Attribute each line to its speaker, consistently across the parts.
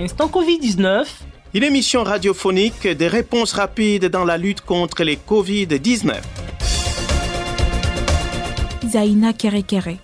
Speaker 1: Instant Covid-19.
Speaker 2: Une émission radiophonique des réponses rapides dans la lutte contre les Covid-19.
Speaker 3: Zaina Kerekere.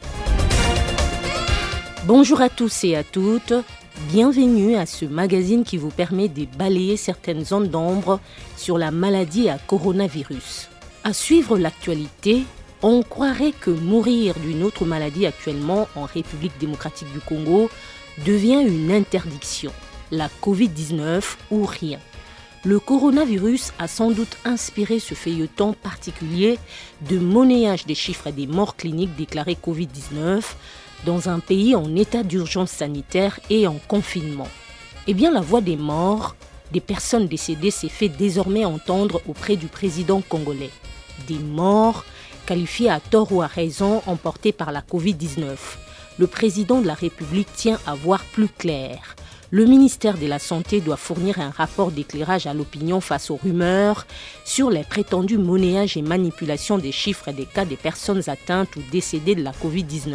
Speaker 4: Bonjour à tous et à toutes. Bienvenue à ce magazine qui vous permet de balayer certaines zones d'ombre sur la maladie à coronavirus. À suivre l'actualité, on croirait que mourir d'une autre maladie actuellement en République démocratique du Congo devient une interdiction. La Covid-19 ou rien. Le coronavirus a sans doute inspiré ce feuilleton particulier de monnayage des chiffres et des morts cliniques déclarés Covid-19 dans un pays en état d'urgence sanitaire et en confinement. Eh bien, la voix des morts, des personnes décédées s'est fait désormais entendre auprès du président congolais. Des morts qualifiés à tort ou à raison emportés par la Covid-19. Le président de la République tient à voir plus clair. Le ministère de la Santé doit fournir un rapport d'éclairage à l'opinion face aux rumeurs sur les prétendus monnayages et manipulations des chiffres et des cas des personnes atteintes ou décédées de la Covid-19.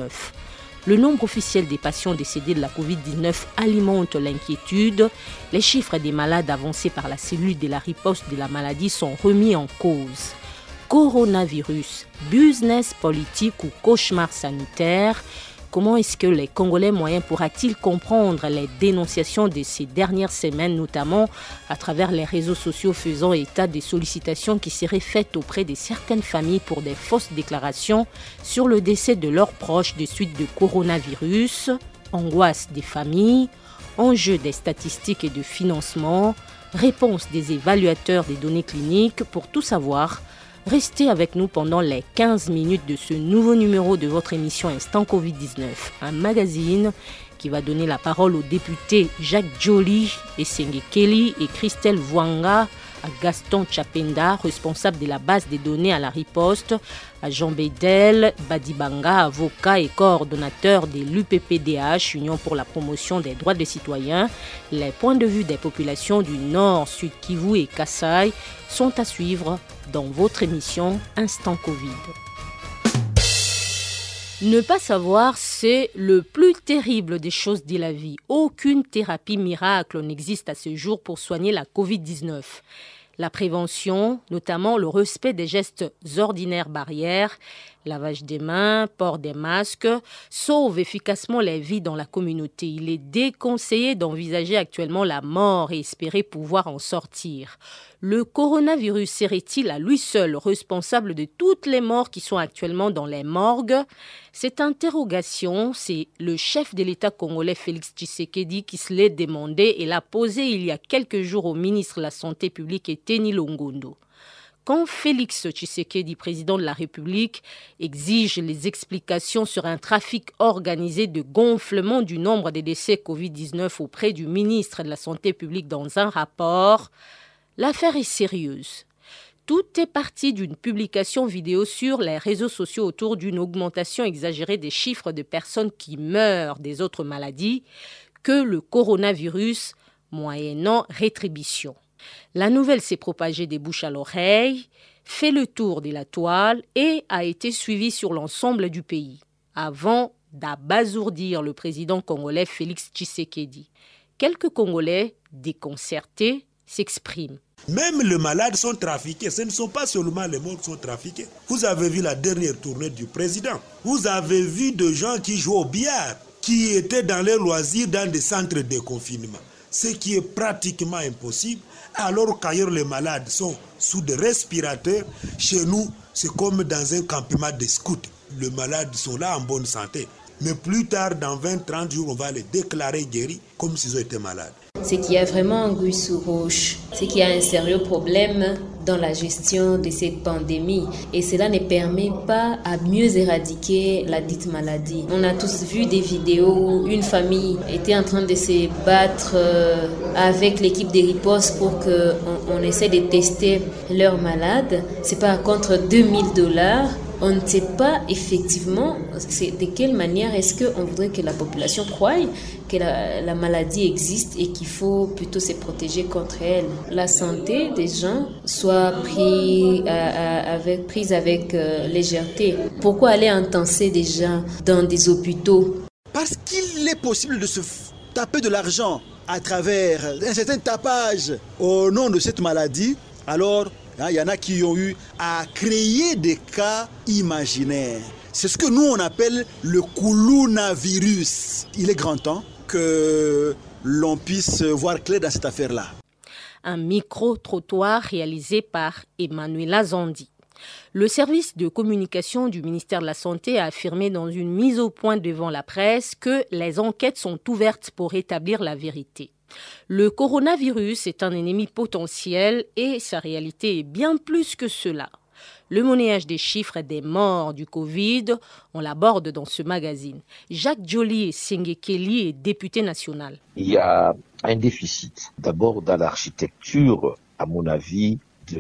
Speaker 4: Le nombre officiel des patients décédés de la Covid-19 alimente l'inquiétude. Les chiffres des malades avancés par la cellule de la riposte de la maladie sont remis en cause. Coronavirus, business politique ou cauchemar sanitaire. Comment est-ce que les Congolais moyens pourra-t-il comprendre les dénonciations de ces dernières semaines, notamment à travers les réseaux sociaux faisant état des sollicitations qui seraient faites auprès de certaines familles pour des fausses déclarations sur le décès de leurs proches de suite de coronavirus, angoisse des familles, enjeux des statistiques et de financement, réponse des évaluateurs des données cliniques. Pour tout savoir, restez avec nous pendant les 15 minutes de ce nouveau numéro de votre émission Instant Covid-19, un magazine qui va donner la parole aux députés Jacques Joly et Senge Kelly et Christelle Vwanga, à Gaston Chapenda, responsable de la base des données à la riposte, à Jean Bedel Badibanga, avocat et coordonnateur de l'UPPDH, Union pour la promotion des droits des citoyens. Les points de vue des populations du Nord, Sud Kivu et Kasaï sont à suivre dans votre émission Instant Covid. Ne pas savoir, c'est le plus terrible des choses de la vie. Aucune thérapie miracle n'existe à ce jour pour soigner la Covid-19. La prévention, notamment le respect des gestes ordinaires barrières, lavage des mains, port des masques, sauve efficacement les vies dans la communauté. Il est déconseillé d'envisager actuellement la mort et espérer pouvoir en sortir. Le coronavirus serait-il à lui seul responsable de toutes les morts qui sont actuellement dans les morgues? Cette interrogation, c'est le chef de l'État congolais Félix Tshisekedi qui se l'est demandé et l'a posée il y a quelques jours au ministre de la Santé publique Eteni Longondo. Quand Félix Tshisekedi, président de la République, exige les explications sur un trafic organisé de gonflement du nombre des décès Covid-19 auprès du ministre de la Santé publique dans un rapport, l'affaire est sérieuse. Tout est parti d'une publication vidéo sur les réseaux sociaux autour d'une augmentation exagérée des chiffres de personnes qui meurent des autres maladies que le coronavirus, moyennant rétribution. La nouvelle s'est propagée des bouches à l'oreille, fait le tour de la toile et a été suivie sur l'ensemble du pays, avant d'abasourdir le président congolais Félix Tshisekedi. Quelques Congolais, déconcertés, s'expriment.
Speaker 5: Même les malades sont trafiqués. Ce ne sont pas seulement les morts qui sont trafiqués. Vous avez vu la dernière tournée du président. Vous avez vu des gens qui jouent au billard, qui étaient dans les loisirs dans des centres de confinement. Ce qui est pratiquement impossible, alors qu'ailleurs les malades sont sous des respirateurs. Chez nous, c'est comme dans un campement de scouts. Les malades sont là en bonne santé. Mais plus tard, dans 20-30 jours, on va les déclarer guéris comme s'ils étaient malades.
Speaker 6: C'est qu'il y a vraiment anguille sous roche, c'est qu'il y a un sérieux problème dans la gestion de cette pandémie et cela ne permet pas à mieux éradiquer la dite maladie. On a tous vu des vidéos où une famille était en train de se battre avec l'équipe de riposte pour qu'on essaie de tester leurs malades. C'est pas contre $2000. On ne sait pas effectivement de quelle manière est-ce qu'on voudrait que la population croie que la maladie existe et qu'il faut plutôt se protéger contre elle. La santé des gens soit prise avec légèreté. Pourquoi aller entasser des gens dans des hôpitaux?
Speaker 7: Parce qu'il est possible de se
Speaker 1: taper de l'argent à travers un certain tapage au nom de cette maladie, alors il y en a qui ont eu à créer des cas imaginaires. C'est ce que nous on appelle le coronavirus. Il est grand temps que l'on puisse voir clair dans cette affaire-là.
Speaker 4: Un micro-trottoir réalisé par Emmanuela Zandi. Le service de communication du ministère de la Santé a affirmé dans une mise au point devant la presse que les enquêtes sont ouvertes pour établir la vérité. Le coronavirus est un ennemi potentiel et sa réalité est bien plus que cela. Le monnayage des chiffres des morts du Covid, on l'aborde dans ce magazine. Jacques Joly Sengekeli est député national.
Speaker 7: Il y a un déficit, d'abord dans l'architecture, à mon avis,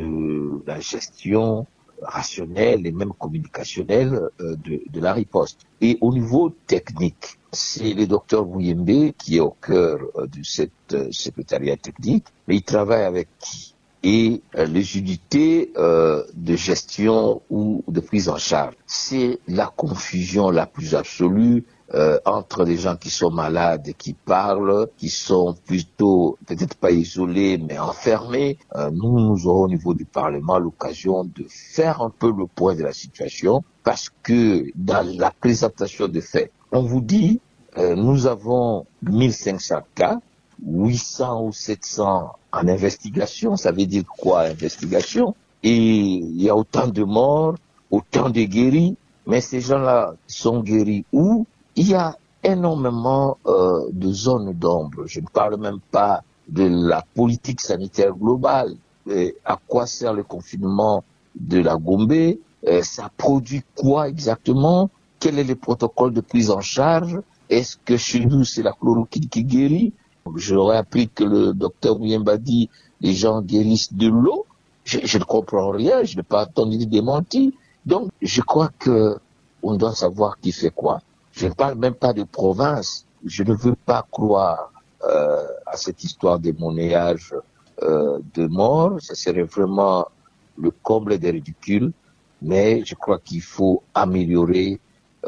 Speaker 7: de la gestion rationnelle et même communicationnelle de la riposte. Et au niveau technique, c'est le docteur Mouyembe qui est au cœur de cette secrétariat technique, mais il travaille avec qui? Et les unités de gestion ou de prise en charge. C'est la confusion la plus absolue entre les gens qui sont malades et qui parlent, qui sont plutôt peut-être pas isolés mais enfermés. Nous aurons au niveau du Parlement l'occasion de faire un peu le point de la situation parce que dans la présentation des faits, on vous dit nous avons 1500 cas, 800 ou 700 en investigation. Ça veut dire quoi, investigation? Et il y a autant de morts, autant de guéris, mais ces gens-là sont guéris où? Il y a énormément de zones d'ombre. Je ne parle même pas de la politique sanitaire globale. À quoi sert le confinement de la Gombe? Ça produit quoi exactement? Quel est le protocole de prise en charge? Est-ce que chez nous, c'est la chloroquine qui guérit? J'aurais appris que le docteur Mouyemba dit les gens guérissent de l'eau. Je ne comprends rien, je n'ai pas entendu de démenti. Donc, je crois que on doit savoir qui fait quoi. Je ne parle même pas de province. Je ne veux pas croire à cette histoire de monnayage de mort. Ce serait vraiment le comble des ridicules. Mais je crois qu'il faut améliorer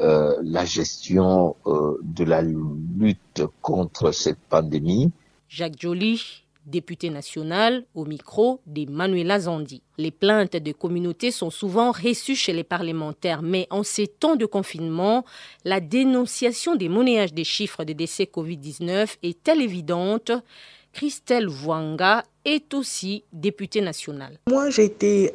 Speaker 7: la gestion de la lutte contre cette pandémie.
Speaker 4: Jacques Joly, député national, au micro d'Emmanuela Zandi. Les plaintes des communautés sont souvent reçues chez les parlementaires, mais en ces temps de confinement, la dénonciation des monnayages des chiffres des décès Covid-19 est-elle évidente? Christelle Vwanga est aussi députée nationale.
Speaker 8: Moi, j'ai été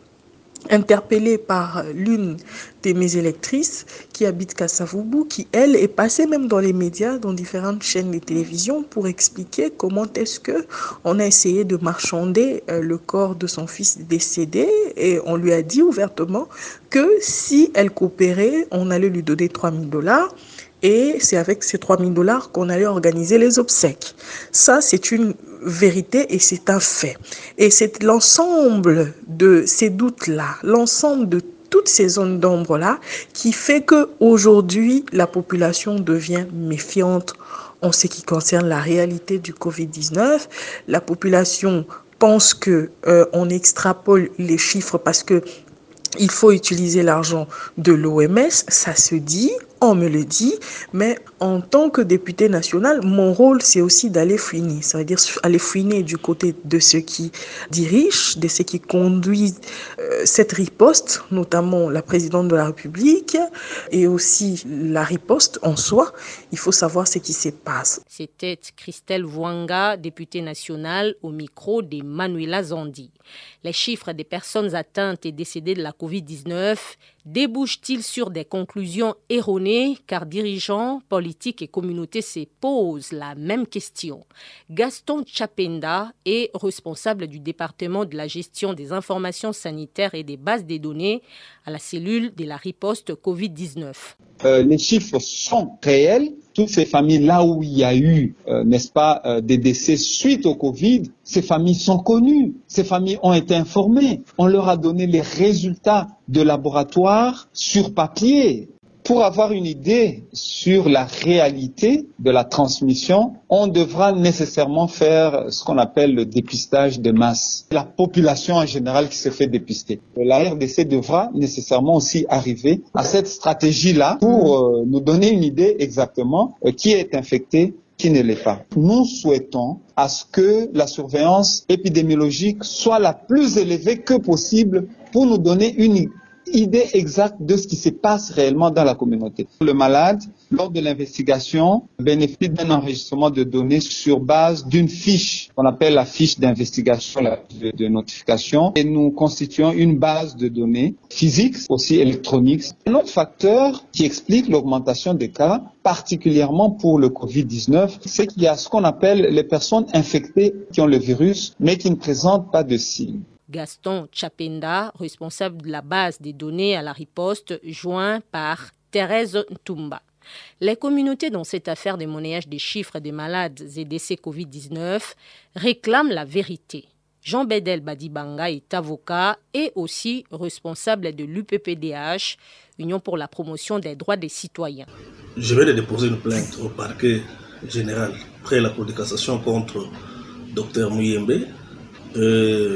Speaker 8: interpellée par l'une de mes électrices qui habite Kassavubu, qui, elle, est passée même dans les médias, dans différentes chaînes de télévision pour expliquer comment est-ce qu'on a essayé de marchander le corps de son fils décédé et on lui a dit ouvertement que si elle coopérait, on allait lui donner $3,000 et c'est avec ces $3,000 qu'on allait organiser les obsèques. Ça, c'est une vérité et c'est un fait. Et c'est l'ensemble de ces doutes-là, l'ensemble de toutes ces zones d'ombre-là qui fait qu'aujourd'hui, la population devient méfiante en ce qui concerne la réalité du Covid-19. La population pense qu'on extrapole les chiffres parce que il faut utiliser l'argent de l'OMS, ça se dit, on me le dit, mais en tant que député national, mon rôle, c'est aussi d'aller fouiner. Ça veut dire aller fouiner du côté de ceux qui dirigent, de ceux qui conduisent cette riposte, notamment la présidente de la République, et aussi la riposte en soi. Il faut savoir ce qui se passe.
Speaker 4: C'était Christelle Vwanga, députée nationale, au micro d'Emmanuela Zandi. Les chiffres des personnes atteintes et décédées de la Covid-19 débouchent-ils sur des conclusions erronées car dirigeants, politiques et communautés se posent la même question? Gaston Tchapenda est responsable du département de la gestion des informations sanitaires et des bases des données à la cellule de la riposte Covid-19.
Speaker 9: Les chiffres sont réels. Toutes ces familles, là où il y a eu, n'est-ce pas, des décès suite au Covid, ces familles sont connues. Ces familles ont été informées. On leur a donné les résultats de laboratoire sur papier. Pour avoir une idée sur la réalité de la transmission, on devra nécessairement faire ce qu'on appelle le dépistage de masse. La population en général qui se fait dépister. La RDC devra nécessairement aussi arriver à cette stratégie-là pour nous donner une idée exactement qui est infecté, qui qui ne l'est pas. Nous souhaitons à ce que la surveillance épidémiologique soit la plus élevée que possible pour nous donner une idée exacte de ce qui se passe réellement dans la communauté. Le malade, lors de l'investigation, bénéficie d'un enregistrement de données sur base d'une fiche qu'on appelle la fiche d'investigation, de notification, et nous constituons une base de données physiques, aussi électroniques. Un autre facteur qui explique l'augmentation des cas, particulièrement pour le Covid-19, c'est qu'il y a ce qu'on appelle les personnes infectées qui ont le virus, mais qui ne présentent pas de signes.
Speaker 4: Gaston Tchapenda, responsable de la base des données à la riposte, joint par Thérèse Ntumba. Les communautés dans cette affaire de monnayage des chiffres des malades et décès Covid-19 réclament la vérité. Jean Bedel Badibanga est avocat et aussi responsable de l'UPPDH, Union pour la promotion des droits des citoyens.
Speaker 10: Je vais déposer une plainte au parquet général après la Cour de cassation contre Dr Muyembe et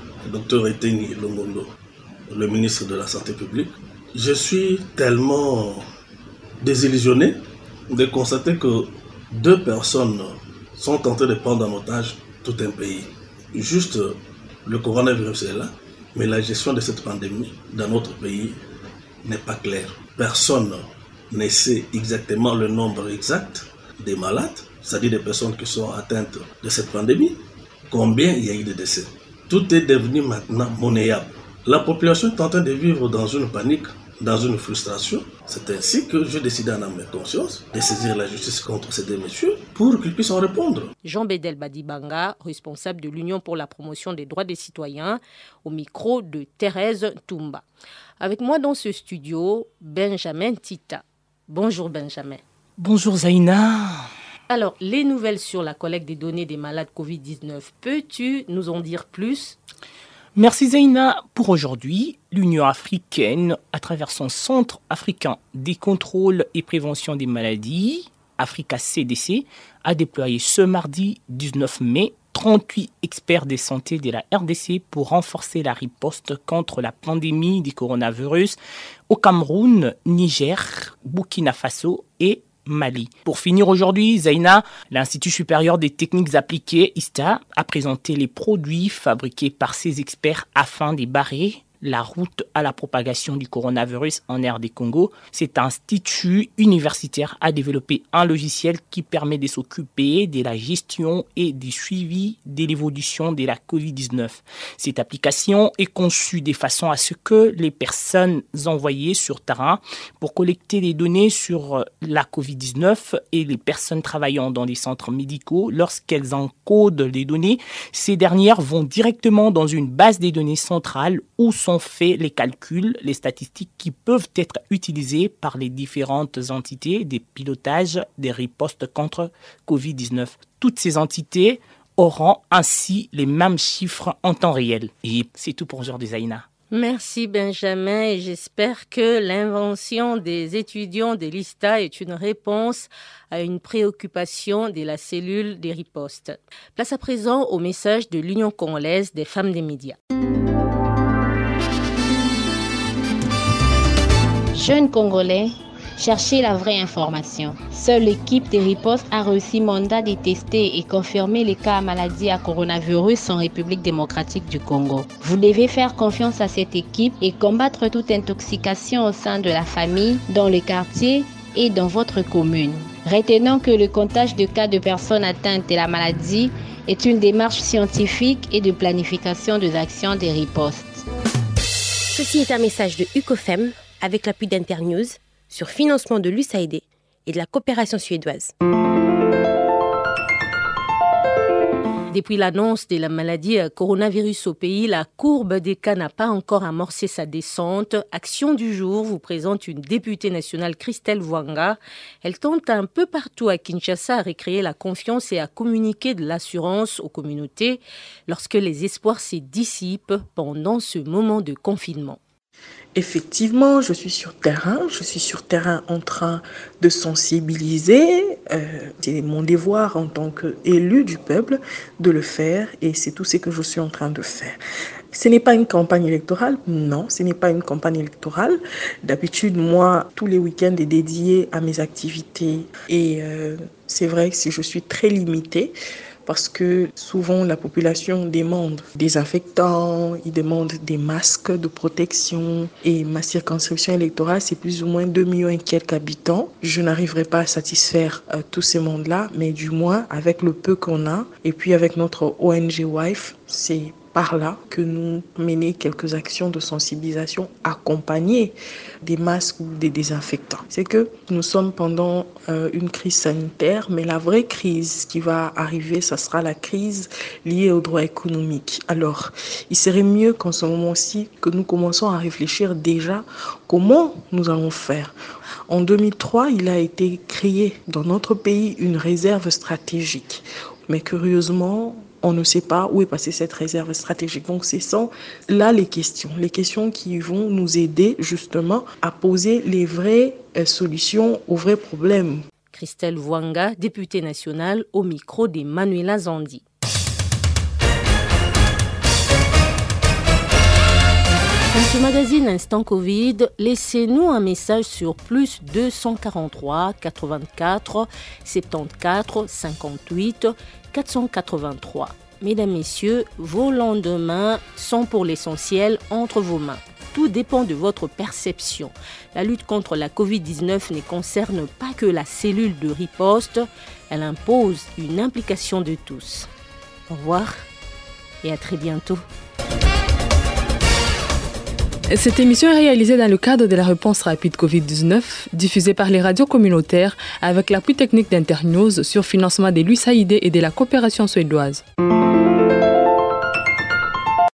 Speaker 10: Dr Eteni Longondo, le ministre de la Santé publique. Je suis tellement désillusionné de constater que 2 personnes sont en train de prendre en otage tout un pays. Juste le coronavirus est là, mais la gestion de cette pandémie dans notre pays n'est pas claire. Personne ne sait exactement le nombre exact des malades, c'est-à-dire des personnes qui sont atteintes de cette pandémie, combien il y a eu de décès. Tout est devenu maintenant monnayable. La population est en train de vivre dans une panique, dans une frustration. C'est ainsi que j'ai décidé en âme et conscience de saisir la justice contre ces 2 messieurs pour qu'ils puissent en répondre.
Speaker 4: Jean Bedel Badibanga, responsable de l'Union pour la promotion des droits des citoyens, au micro de Thérèse Ntumba. Avec moi dans ce studio, Benjamin Tita. Bonjour Benjamin.
Speaker 11: Bonjour Zaina.
Speaker 4: Alors, les nouvelles sur la collecte des données des malades Covid-19, peux-tu nous en dire plus ?
Speaker 11: Merci Zaina. Pour aujourd'hui, l'Union africaine, à travers son Centre africain des contrôles et prévention des maladies, Africa CDC, a déployé ce mardi 19 mai 38 experts de santé de la RDC pour renforcer la riposte contre la pandémie du coronavirus au Cameroun, Niger, Burkina Faso et Mali. Pour finir aujourd'hui, Zaina, l'Institut supérieur des techniques appliquées, ISTA, a présenté les produits fabriqués par ces experts afin de barrer la route à la propagation du coronavirus en RD Congo. Cet institut universitaire a développé un logiciel qui permet de s'occuper de la gestion et du suivi de l'évolution de la COVID-19. Cette application est conçue de façon à ce que les personnes envoyées sur terrain pour collecter des données sur la COVID-19 et les personnes travaillant dans des centres médicaux, lorsqu'elles encodent les données, ces dernières vont directement dans une base de données centrale où sont faits les calculs, les statistiques qui peuvent être utilisées par les différentes entités des pilotages des ripostes contre Covid-19. Toutes ces entités auront ainsi les mêmes chiffres en temps réel. Et c'est tout pour aujourd'hui, Zaina.
Speaker 4: Merci Benjamin et j'espère que l'invention des étudiants de l'ISTA est une réponse à une préoccupation de la cellule des ripostes. Place à présent au message de l'Union congolaise des femmes des médias.
Speaker 12: Jeunes Congolais, cherchez la vraie information. Seule l'équipe de riposte a reçu mandat de tester et confirmer les cas de maladie à coronavirus en République démocratique du Congo. Vous devez faire confiance à cette équipe et combattre toute intoxication au sein de la famille, dans le quartier et dans votre commune. Retenons que le comptage de cas de personnes atteintes de la maladie est une démarche scientifique et de planification des actions de riposte.
Speaker 13: Ceci est un message de UCOFEM avec l'appui d'Internews sur financement de l'USAID et de la coopération suédoise.
Speaker 4: Depuis l'annonce de la maladie coronavirus au pays, la courbe des cas n'a pas encore amorcé sa descente. Action du jour vous présente une députée nationale, Christelle Wanga. Elle tente un peu partout à Kinshasa à recréer la confiance et à communiquer de l'assurance aux communautés lorsque les espoirs se dissipent pendant ce moment de confinement.
Speaker 8: Effectivement, je suis sur terrain en train de sensibiliser. C'est mon devoir en tant qu'élu du peuple de le faire et c'est tout ce que je suis en train de faire. Ce n'est pas une campagne électorale, non, ce n'est pas une campagne électorale. D'habitude, moi, tous les week-ends est dédié à mes activités et c'est vrai que je suis très limitée parce que souvent la population demande des désinfectants, ils demandent des masques de protection et ma circonscription électorale, c'est plus ou moins 2 millions et quelques habitants. Je n'arriverai pas à satisfaire tout ce monde-là, mais du moins avec le peu qu'on a et puis avec notre ONG WIFE, c'est par là que nous menons quelques actions de sensibilisation accompagnées des masques ou des désinfectants. C'est que nous sommes pendant une crise sanitaire, mais la vraie crise qui va arriver, ça sera la crise liée au droit économique. Alors, il serait mieux qu'en ce moment-ci, que nous commençons à réfléchir déjà comment nous allons faire. En 2003, il a été créé dans notre pays une réserve stratégique. Mais curieusement, on ne sait pas où est passée cette réserve stratégique. Donc, ce sont là les questions qui vont nous aider justement à poser les vraies solutions aux vrais problèmes.
Speaker 4: Christelle Wanga, députée nationale, au micro d'Emmanuela Zandi. Dans ce magazine Instant Covid, laissez-nous un message sur plus 243 84 74 58 483. Mesdames, Messieurs, vos lendemains sont pour l'essentiel entre vos mains. Tout dépend de votre perception. La lutte contre la Covid-19 ne concerne pas que la cellule de riposte, elle impose une implication de tous. Au revoir et à très bientôt.
Speaker 14: Cette émission est réalisée dans le cadre de la réponse rapide Covid-19, diffusée par les radios communautaires avec l'appui technique d'Internews sur financement de l'USAID et de la coopération suédoise.